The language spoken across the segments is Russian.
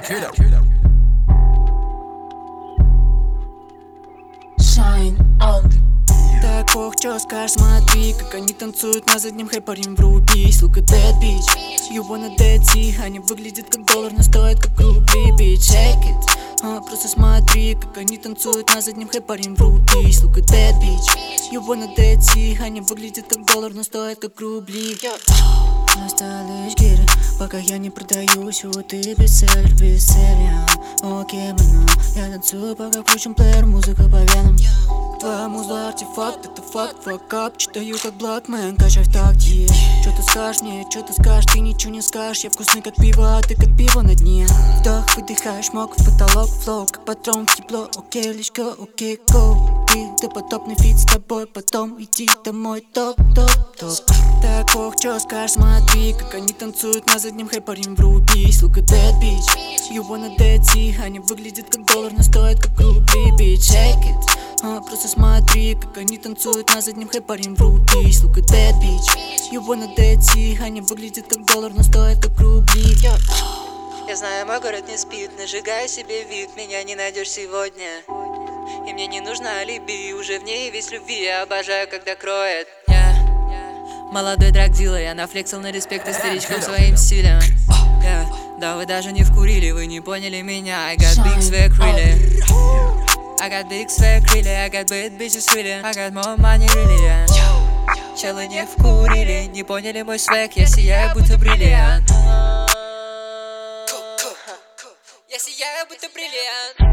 Shine on. Так, ох, чё скажешь, смотри, как они танцуют на заднем хэпарим, врубись. Look at that bitch, you wanna that see. Они выглядят как доллар, но стоят как рубли, bitch. Shake it, просто смотри, как они танцуют на заднем хэпарим, врубись. Look at that bitch, you wanna that see. Они выглядят как доллар, но стоят как рубли. Осталось гири, пока я не продаюсь, вот ты бестселлер. Окей, мэн, я танцую, пока включен плеер, музыка по венам. Твоя муза артефакт, это факт, факап. Читаю как блэкмен, качай в такте. Чё ты скажешь мне, чё ты скажешь, ты ничего не скажешь. Я вкусный как пиво, а ты как пиво на дне. Вдох, выдыхаешь, мог в потолок, флоу, как патрон в тепло. Окей, лишь go, окей, go. Ты потопный фит с тобой, потом иди домой, топ. Так, ох, чё скажешь, смотри, как они танцуют на заднем хэпарим, врубись. Look at that bitch, you wanna that see. Они выглядят как доллар, но стоят как рубли, bitch. Shake it, просто смотри, как они танцуют на заднем хэпарим, врубись. Look at that bitch, you wanna that see. Они выглядят как доллар, но стоят как рубли. Я знаю, мой город не спит, нажигаю себе вид, меня не найдешь сегодня. И мне не нужно алиби, уже в ней весь любви. Я обожаю, когда кроет. Молодой драгдила, я нафлексил на респект и старичкам своим стилем. Да вы даже не вкурили, вы не поняли меня. I got big swag really, I got big swag really, I got bad bitches really, I got more money really. Челы не вкурили, не поняли мой свэг, я сияю будто бриллиант. Я сияю будто бриллиант.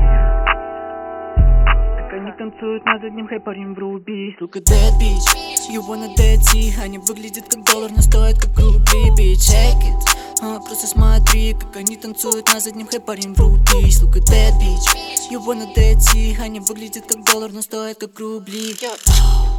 Они танцуют на заднем хэпарим, врубись. Look at that bitch, you wanna that see. Они выглядят как доллар, но стоят как рубли, bitch. Shake it, просто смотри, как они танцуют на заднем хэпарим, врубись. Look at that bitch, you wanna that see. Они выглядят как доллар, но стоят как рубли.